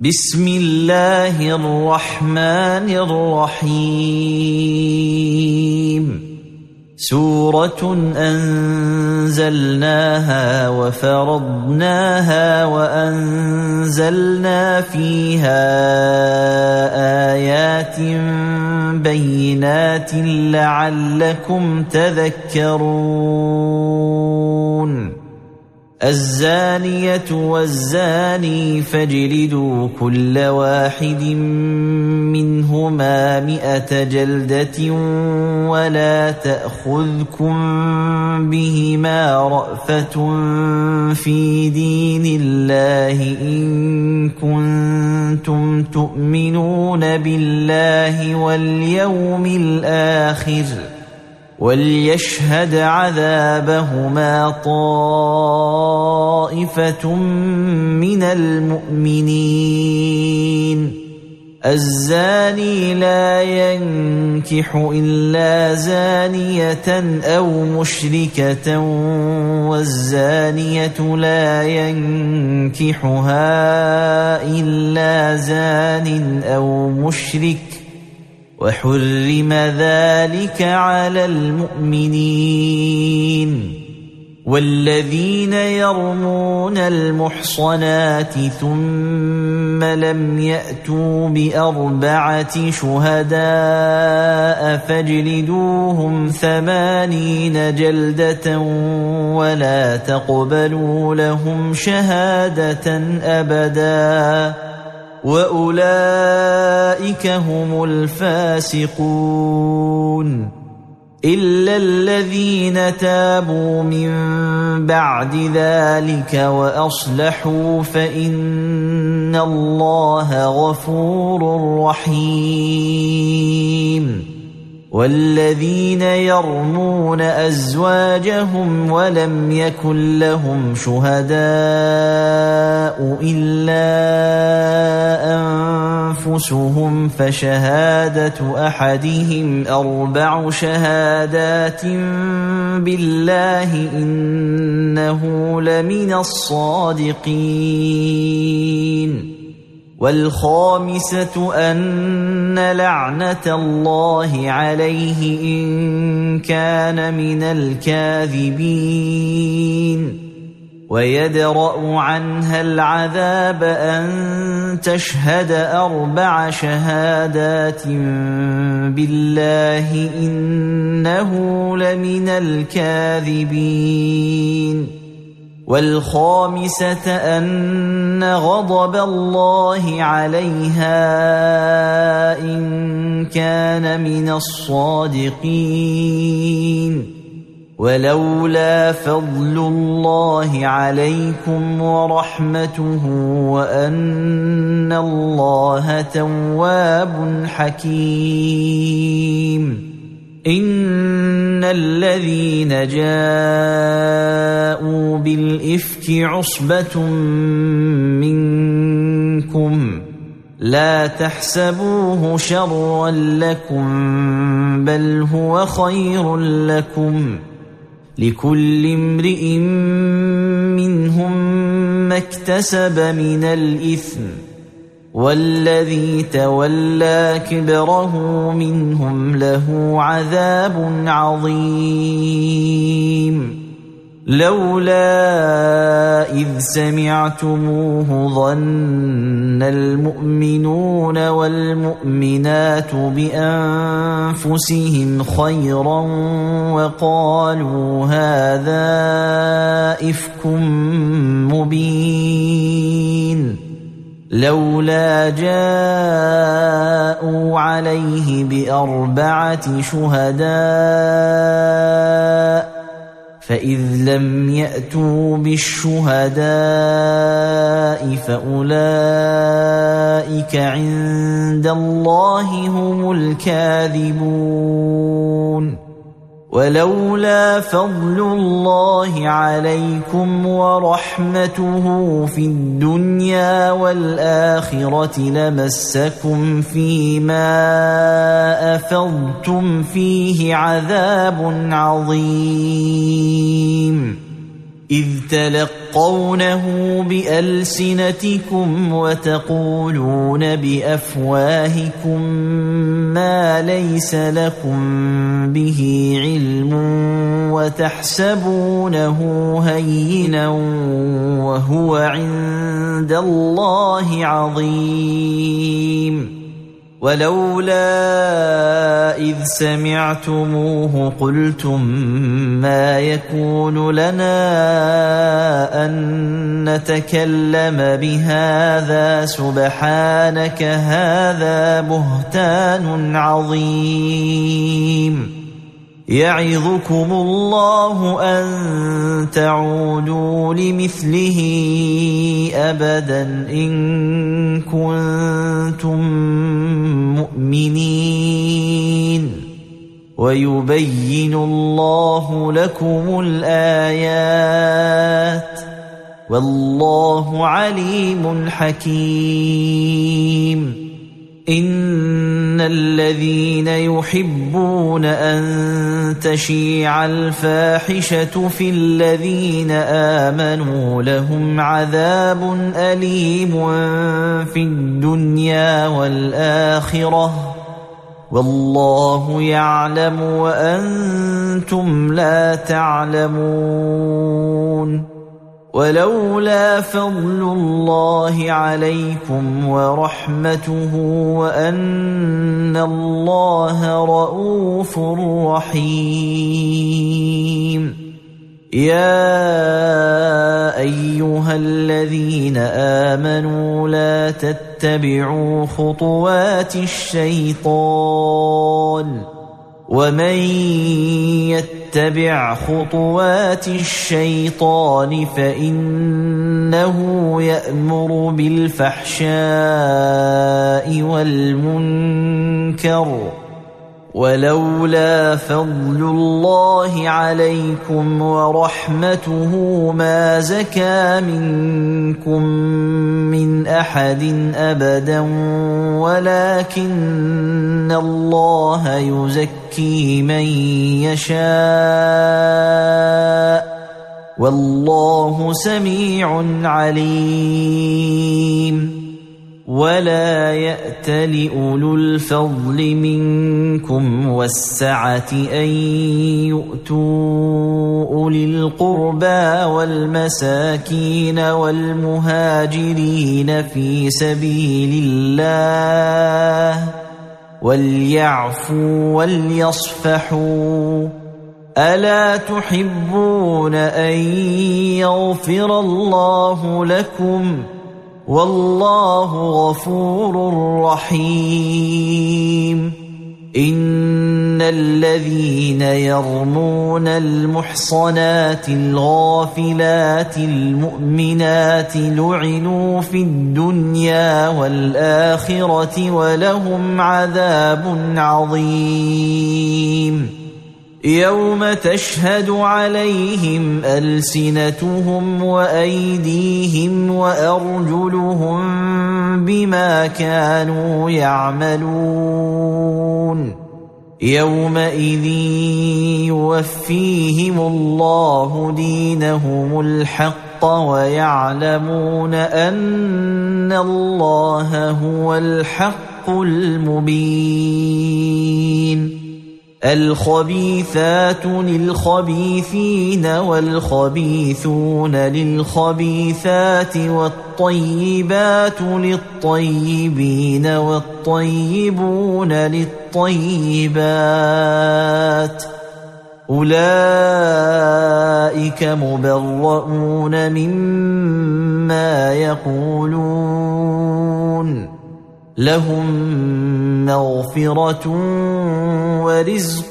بسم الله الرحمن الرحيم سورة أنزلناها وفرضناها وأنزلنا فيها آيات بينات لعلكم تذكرون الزانية والزاني فاجلدوا كل واحد منهما 100 جلدة ولا تأخذكم بهما رأفة في دين الله إن كنتم تؤمنون بالله واليوم الآخر وليشهد عذابهما طائفة من المؤمنين الزاني لا ينكح إلا زانية أو مشركة والزانية لا ينكحها إلا زان أو مشرك وحرم ذلك على المؤمنين والذين يرمون المحصنات ثم لم يأتوا ب4 شهداء فاجلدوهم 80 جلدة ولا تقبلوا لهم شهادة أبداً وأولئك هم الفاسقون إلا الذين تابوا من بعد ذلك وأصلحوا فإن الله غفور رحيم والذين يرمون أزواجهم ولم يكن لهم شهداء إلا أنفسهم فشهادة أحدهم 4 شهادات بالله إنه لمن الصادقين والخامسة أن لعنة الله عليه إن كان من الكاذبين ويدرأ عنها العذاب أن تشهد 4 شهادات بالله إنه لمن الكاذبين والخامسة أن غضب الله عليها إن كان من الصادقين ولولا فضل الله عليكم ورحمته وأن الله تواب حكيم إن الذين جاءوا بالإفك عصبة منكم لا تحسبوه شرا لكم بل هو خير لكم لكل امرئ منهم ما اكتسب من الإثم والذي تولى كبره منهم له عذاب عظيم لولا إذ سمعتموه ظن المؤمنون والمؤمنات بأنفسهم خيرا وقالوا هذا إفك مبين لولا جاءوا عليه ب4 شهداء فإذ لم يأتوا بالشهداء فأولئك عند الله هم الكاذبون ولولا فضل الله عليكم ورحمته في الدنيا والآخرة لمسكم فيما أفضتم فيه عذاب عظيم إذ تلقى تلقونه بألسنتكم وتقولون بأفواهكم ما ليس لكم به علم وتحسبونه هينا وهو عند الله عظيم. ولولا إذ سمعتموه قلتم ما يكون لنا أن نتكلم بهذا سبحانك هذا بهتان عظيم. يعظكم الله أن تعودوا لمثله أبدا إن كنتم مؤمنين ويبين الله لكم الآيات والله عليم حكيم. إن الذين يحبون أن تشيع الفاحشة في الذين آمنوا لهم عذاب أليم في الدنيا والآخرة والله يعلم وأنتم لا تعلمون. ولولا فضل الله عليكم ورحمته وأن الله رؤوف رحيم. يا أيها الذين آمنوا لا تتبعوا خطوات الشيطان ومن يتبع خطوات الشيطان فإنه يأمر بالفحشاء والمنكر ولولا فضل الله عليكم ورحمته ما زكى منكم من أحد أبدا ولكن الله يزكي من يشاء والله سميع عليم. ولا يأت لأولو الفضل منكم والسعة أن يؤتوا أولي القربى والمساكين والمهاجرين في سبيل الله وليعفوا وليصفحوا ألا تحبون أن يغفر الله لكم والله غفور رحيم. إن الذين يرمون المحصنات الغافلات المؤمنات لعنوا في الدنيا والآخرة ولهم عذاب عظيم. يوم تشهد عليهم ألسنتهم وأيديهم وأرجلهم بما كانوا يعملون يومئذ يوفيهم الله دينهم الحق ويعلمون أن الله هو الحق المبين. الخبيثات للخبيثين والخبيثون للخبيثات والطيبات للطيبين والطيبون للطيبات أولئك مبرؤون مما يقولون لهم مغفرة ورزق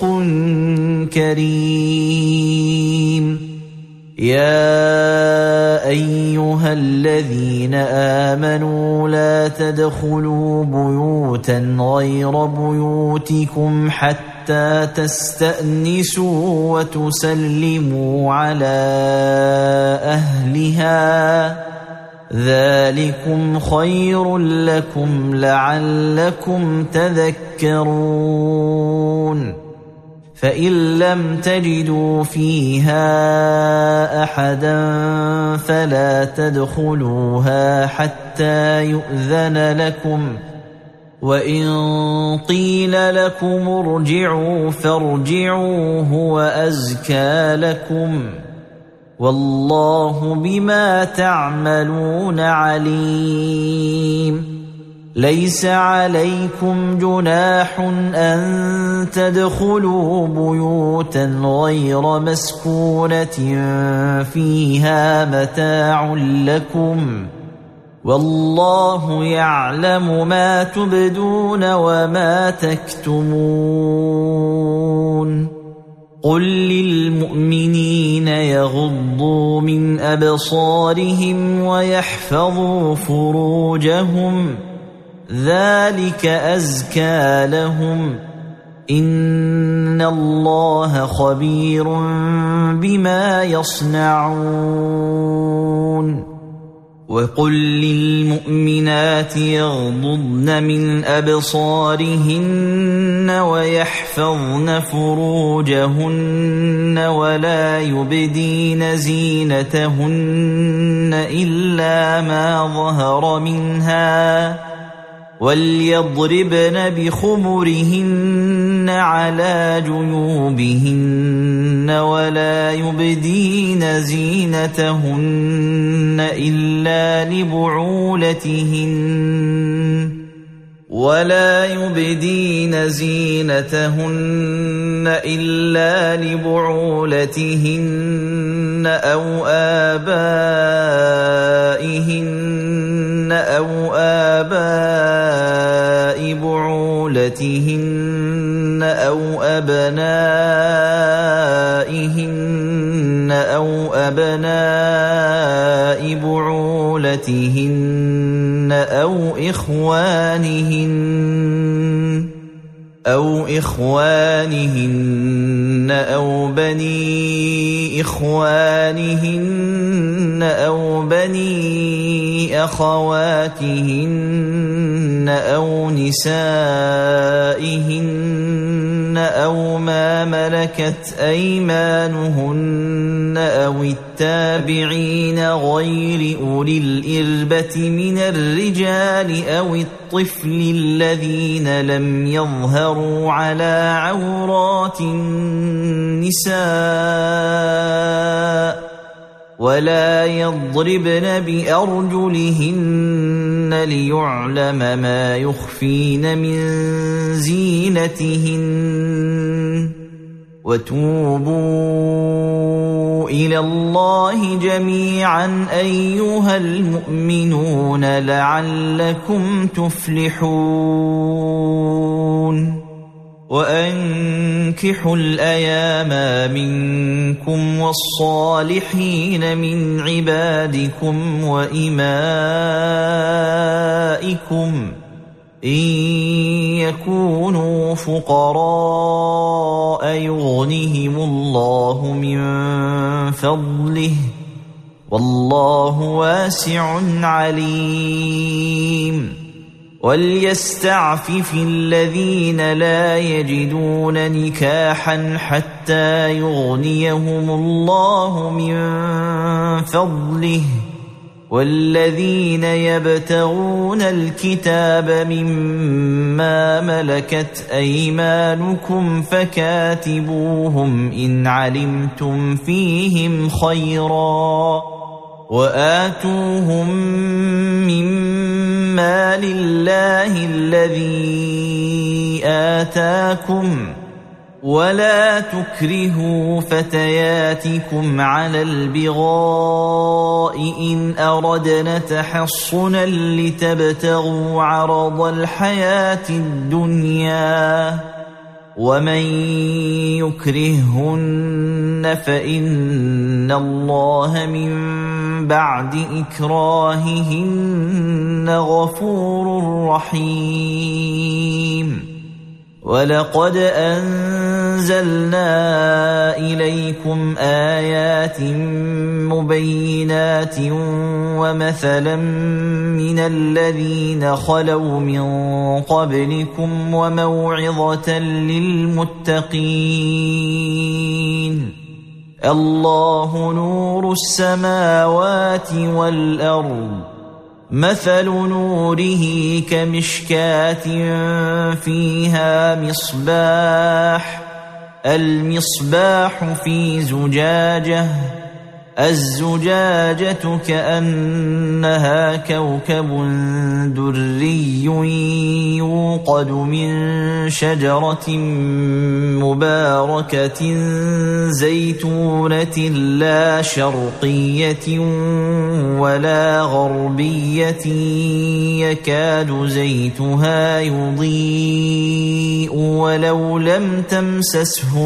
كريم. يا أيها الذين آمنوا لا تدخلوا بيوتا غير بيوتكم حتى تستأنسوا وتسلموا على أهلها ذلكم خير لكم لعلكم تذكرون. فإن لم تجدوا فيها أحدا فلا تدخلوها حتى يؤذن لكم، وإن قيل لكم ارجعوا فارجعوا هو أزكى لكم، والله بما تعملون عليم. ليس عليكم جناح أن تدخلوا بيوتا غير مسكونة فيها متاع لكم، والله يعلم ما تبدون وما تكتمون. قل للمؤمنين يغضوا من أبصارهم ويحفظوا فروجهم، ذلك أزكى لهم، إن الله خبير بما يصنعون. وقل للمؤمنات يغضضن من أبصارهن ويحفظن فروجهن ولا يبدين زينتهن إلا ما ظهر منها، وليضربن بخمرهن على جيوبهن ولا يبدين زينتهن إلا لبعولتهن أو آبائهن أو آباء بعولتهن أو أبنائهن أو أبناء بعولتهن أو إخوانهن أو بني إخوانهن أو بني أخواتهن أو نسائهن أو ما ملكت أيمانهن أو التابعين غير أولي الإربة من الرجال أو الطفل الذين لم يظهروا على عورات النساء، ولا يضربن بأرجلهن ليعلم ما يخفين من زينتهن. وتوبوا إلى الله جميعا أيها المؤمنون لعلكم تفلحون. وأنكحوا الأيام منكم والصالحين من عبادكم وإمائكم إن يكونوا فقراء يغنهم الله من فضله، والله واسع عليم. وليستعفف الذين لا يجدون نكاحا حتى يغنيهم الله من فضله، والذين يبتغون الكتاب مما ملكت أيمانكم فكاتبوهم إن علمتم فيهم خيرا، وآتوهم مما لله الذي آتاكم، ولا تكرهوا فتياتكم على البغاء إن أردنا تحصنا لتبتغوا عرض الحياة الدنيا، ومن يكرههن فإن الله من بعد إكراههن غفور رحيم. ولقد أنزلنا إليكم آيات مبينات ومثلا من الذين خلوا من قبلكم وموعظة للمتقين الله نور السماوات والأرض مثل نوره كمشكاة فيها مصباح المصباح في زجاجة الزجاجة كأنها كوكب دري يوقد من شجرة مباركة زيتونة لا شرقية ولا غربية يكاد زيتها يضيء ولو لم تمسسه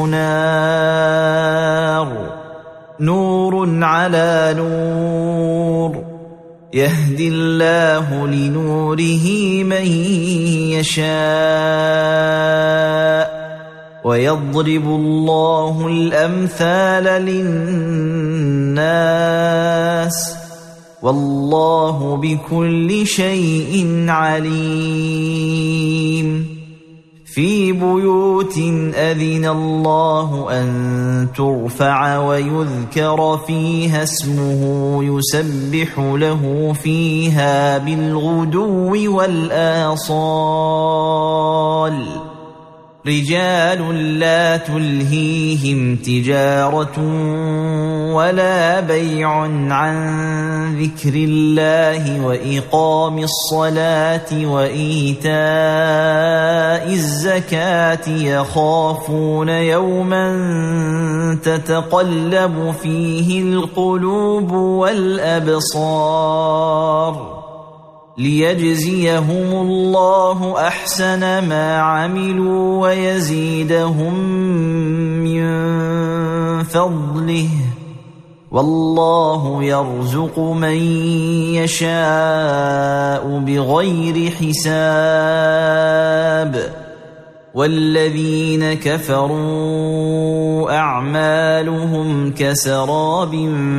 نار نور على نور يهدي الله لنوره من يشاء ويضرب الله الأمثال للناس والله بكل شيء عليم في بيوت أذن الله أن ترفع ويذكر فيها اسمه يسبح له فيها بالغدو والآصال رجال لا تلهيهم تجارة ولا بيع عن ذكر الله وإقام الصلاة وإيتاء الزكاة يخافون يوما تتقلب فيه القلوب والأبصار ليجزيهم الله أحسن ما عملوا ويزيدهم من فضله والله يرزق من يشاء بغير حساب والذين كفروا أعمالهم كسراب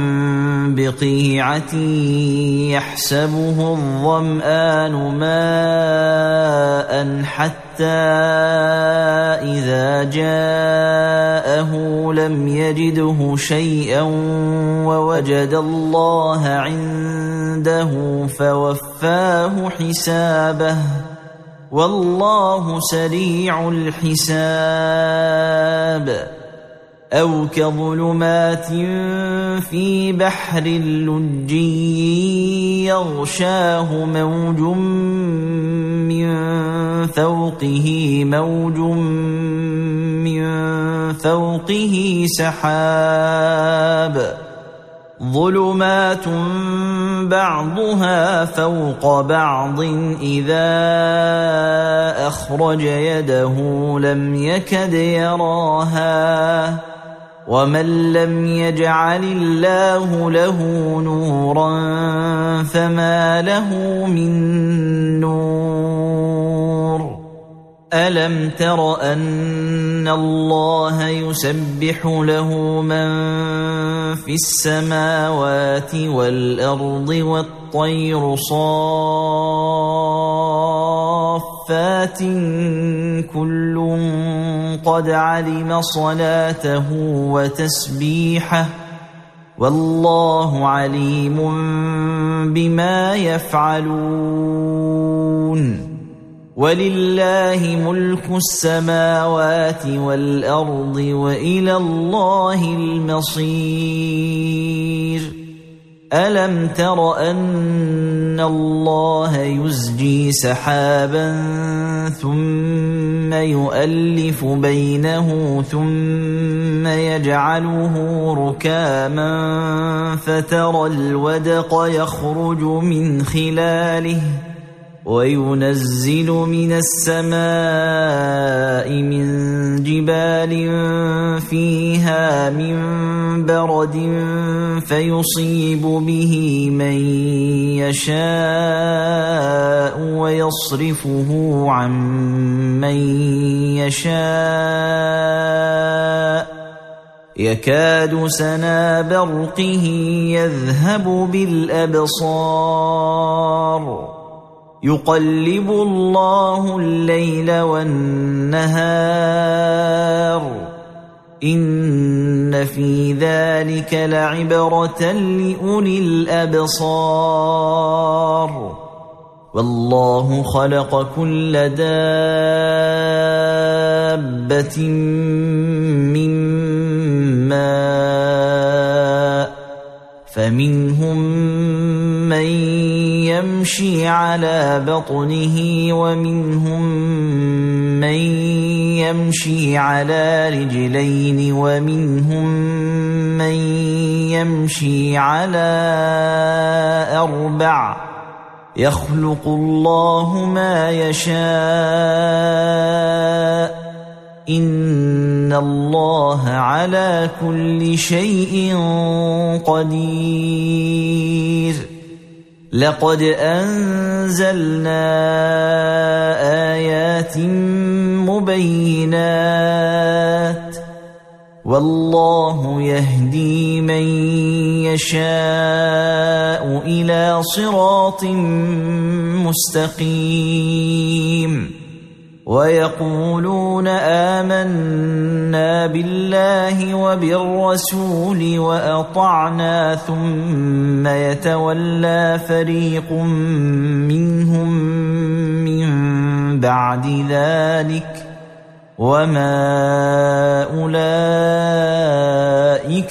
بقيعة يحسبه الظمآن ماء حتى إذا جاءه لم يجده شيئا ووجد الله عنده فوفاه حسابه والله سريع الحساب أو كظلمات في بحر لجي يغشاه موج من فوقه موج من فوقه سحاب ظلمات بعضها فوق بعض إذا أخرج يده لم يكد يراها ومن لم يجعل الله له نورا فما له من نور ألم تر أن الله يسبح له من في السماوات والأرض والطير صافات كل قد علم صلاته وتسبيحه والله عليم بما يفعلون ولله ملك السماوات والأرض وإلى الله المصير ألم تر أن الله يزجي سحابا ثم يؤلف بينه ثم يجعله ركاما فترى الودق يخرج من خلاله وينزل من السماء من جبال فيها من برد فيصيب به من يشاء ويصرفه عن من يشاء يكاد سنا برقه يذهب بالأبصار يقلب الله الليل والنهار إن في ذلك لعبرة لأولي الأبصار والله خلق كل دابة من ماء فمنهم من يمشي على بطنه ومنهم من يمشي على رجلين ومنهم من يمشي على أربع يخلق الله ما يشاء إن الله على كل شيء قدير لقد أنزلنا آيات مبينات والله يهدي من يشاء إلى صراط مستقيم ويقولون آمنا بالله وبالرسول وأطعنا ثم يتولى فريق منهم من بعد ذلك وما أولئك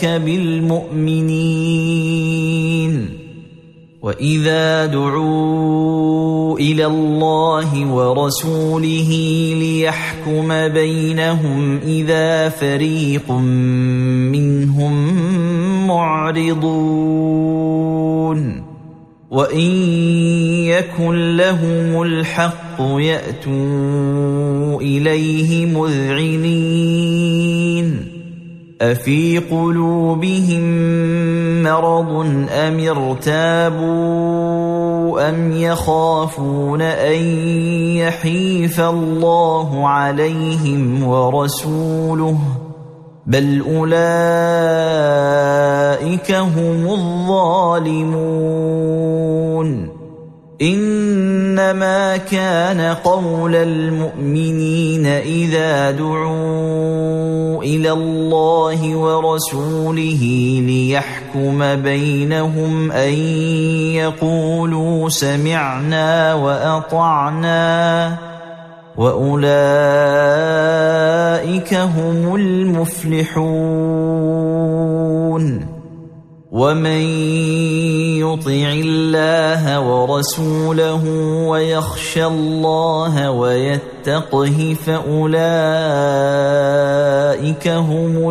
بالمؤمنين وإذا دعوا إلى الله ورسوله ليحكم بينهم إذا فريق منهم معرضون وإن يكن لهم الحق يأتوا إليه مذعنين أفي قلوبهم مرض أم ارتابوا أم يخافون أن يحيف الله عليهم ورسوله بل أولئك هم الظالمون إنما كان قول المؤمنين إذا دعوا إلى الله ورسوله ليحكم بينهم أن يقولوا سمعنا وأطعنا وأولئك هم المفلحون ومن يطع الله ورسوله ويخشى الله ويتقه فأولئك هم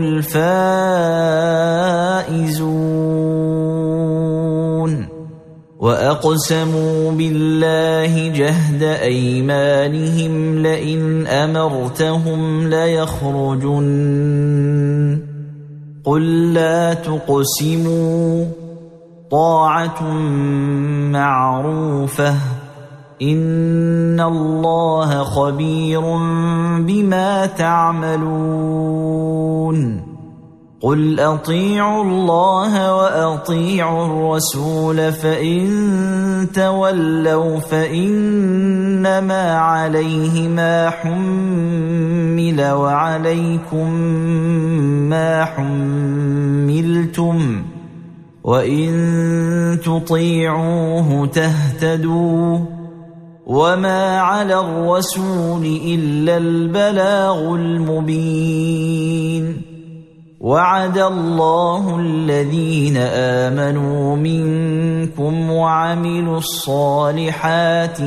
الفائزون وأقسموا بالله جهد أيمانهم لئن أمرتهم ليخرجن قل لا تقسموا طاعة معروفة إن الله خبير بما تعملون قل أطيعوا الله وأطيعوا الرسول فإن تولوا فإنما عليه ما حمل وعليكم ما حملتم وإن تطيعوه تهتدوا وما على الرسول إلا البلاغ المبين وعد الله الذين آمنوا منكم وعملوا الصالحات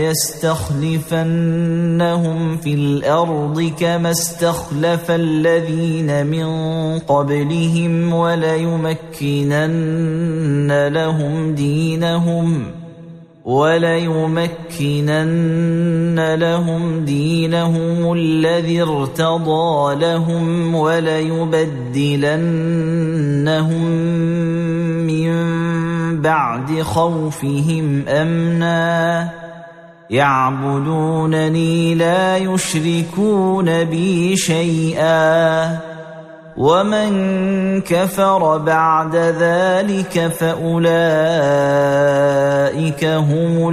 ليستخلفنهم في الأرض كما استخلف الذين من وليمكنن لهم دينهم الذي ارتضى لهم وليبدلنهم من بعد خوفهم أمنا يعبدونني لا يشركون بي شيئا ومن كفر بعد ذلك فأولئك هم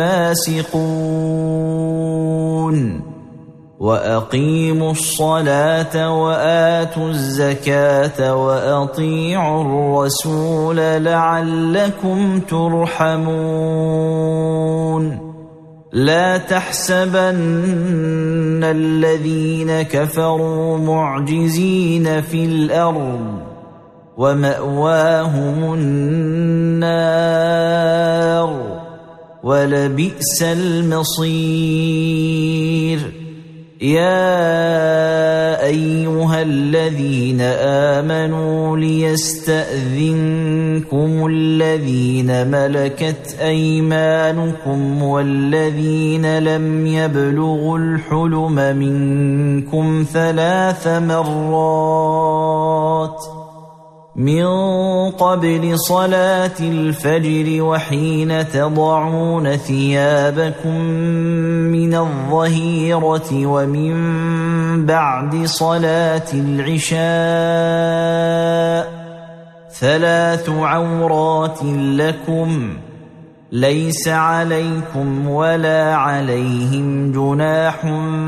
الفاسقون وأقيموا الصلاة وآتوا الزكاة وأطيعوا الرسول لعلكم ترحمون لا تحسبن الذين كفروا معجزين في الأرض ومأواهم النار ولبئس المصير يا أيها الذين آمنوا ليستأذنكم الذين ملكت أيمانكم والذين لم يبلغوا الحلم منكم 3 مرات من قبل صلاة الفجر وحين تضعون ثيابكم من الظهيرة ومن بعد صلاة العشاء 3 عورات لكم ليس عليكم ولا عليهم جناح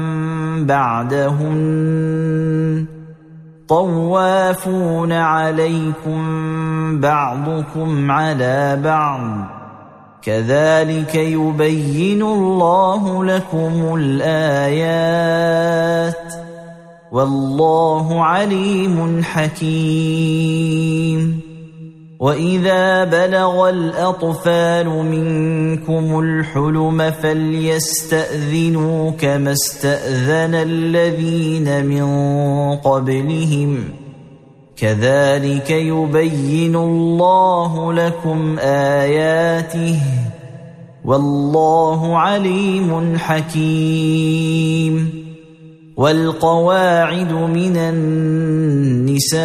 بعدهن طوافون عليكم بعضكم على بعض كذلك يبين الله لكم الآيات والله عليم حكيم وإذا بلغ الأطفال منكم الحلم فليستأذنوا كما استأذن الذين من قبلهم كذلك يبين الله لكم آياته والله عليم حكيم والقواعد من النساء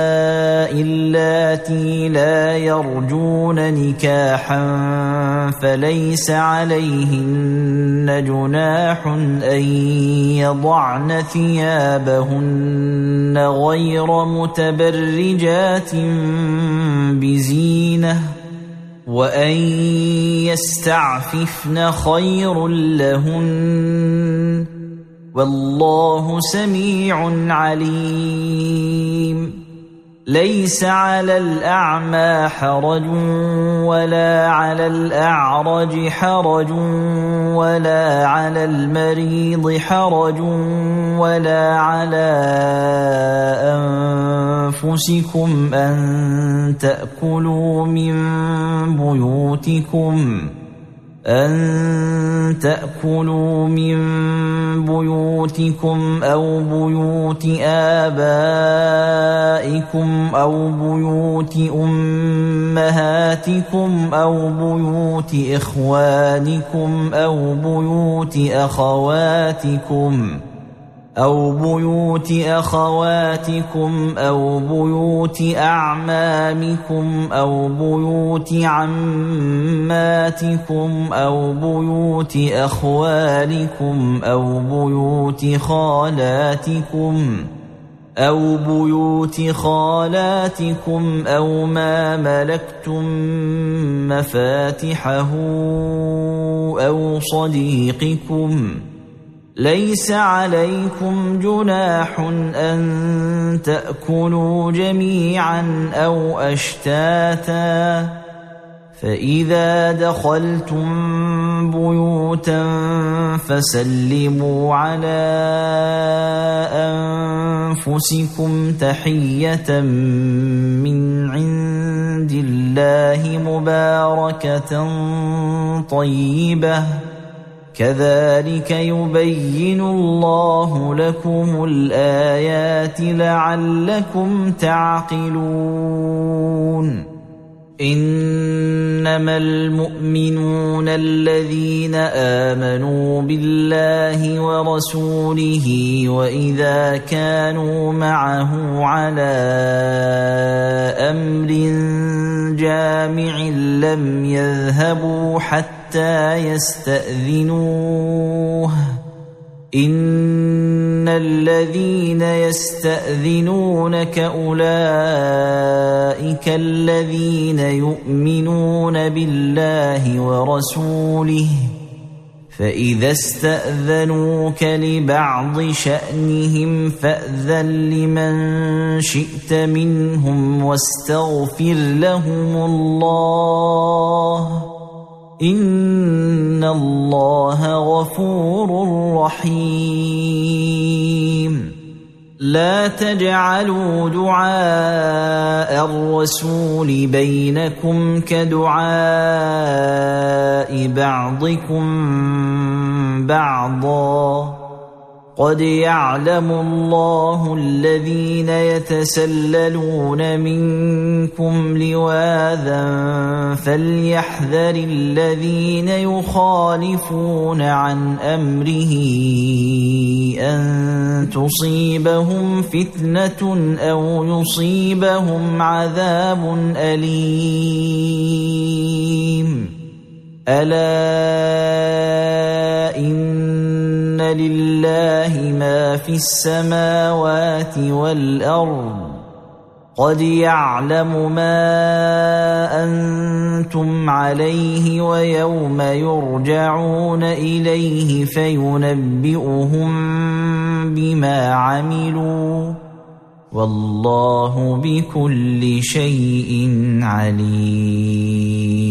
اللاتي لا يرجون نكاحا فليس عليهن جناح أن يضعن ثيابهن غير متبرجات بزينة وأن يستعففن خير لهن والله سميع عليم ليس على الأعمى حرج ولا على الأعرج حرج ولا على المريض حرج ولا على أنفسكم أن تأكلوا من بيوتكم أو بيوت آبائكم أو بيوت أمهاتكم أو بيوت إخوانكم أو بيوت أخواتكم أو بيوت أعمامكم أو بيوت عماتكم أو بيوت أخوالكم أو بيوت خالاتكم أو ما ملكتم مفاتحه أو صديقكم ليس عليكم جناح أن تأكلوا جميعا أو أشتاتا فإذا دخلتم بيوتا فسلموا على أنفسكم تحية من عند الله مباركة طيبة كذلك يبين الله لكم الآيات لعلكم تعقلون إنما المؤمنون الذين آمنوا بالله ورسوله وإذا كانوا معه على أمر جامع لم يذهبوا حتى يستأذنوه إن الذين يستأذنونك أولئك الذين يؤمنون بالله ورسوله فإذا استأذنوك لبعض شأنهم فأذن لمن شئت منهم واستغفر لهم الله إن الله غفور رحيم لا تجعلوا دعاء الرسول بينكم كدعاء بعضكم بعضا قد يعلم الله الذين يتسللون منكم لواذا فليحذر الذين يخالفون عن أمره أن تصيبهم فتنة أو يصيبهم عذاب أليم ألا إن لله ما في السماوات والأرض قد يعلم ما أنتم عليه ويوم يرجعون إليه فينبئهم بما عملوا والله بكل شيء عليم